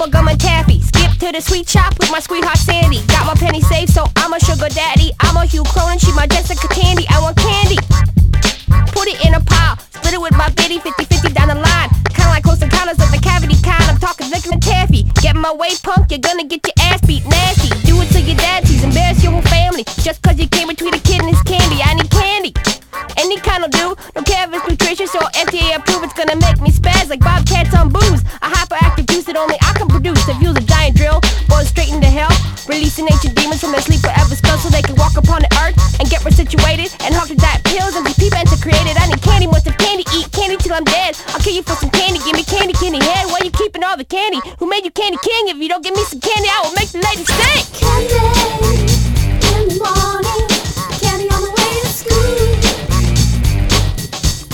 bubblegum and taffy. Skip to the sweet shop with my sweetheart Sandy. Got my penny saved, so I'm a sugar daddy. I'm a Hugh Cronin, she my Jessica Tandy. I want candy. Put it in a pile, split it with my biddy, 50-50 down the line. Kinda like close encounters of the cavity kind. I'm talking liquor and taffy. Get my way, punk, you're gonna get your ass beat nasty. Do it to your dad, tease, embarrass your whole family. Just cause you came between a kid and his candy. I need candy. Any kind will do, don't care if it's nutritious or FDA approved. It's gonna make me spaz like bobcats on booze. A hyperactive juice that only I can produce. If you's a giant drill, born straight into hell, releasing ancient demons from their sleep forever spell, so they can walk upon the earth and get resituated and hawk the diet pills and be people to create it. I need candy, want some candy, eat candy till I'm dead. I'll kill you for some candy, give me candy, candy head. Why you keeping all the candy? Who made you candy king? If you don't give me some candy, I will make the lady sick. Candy.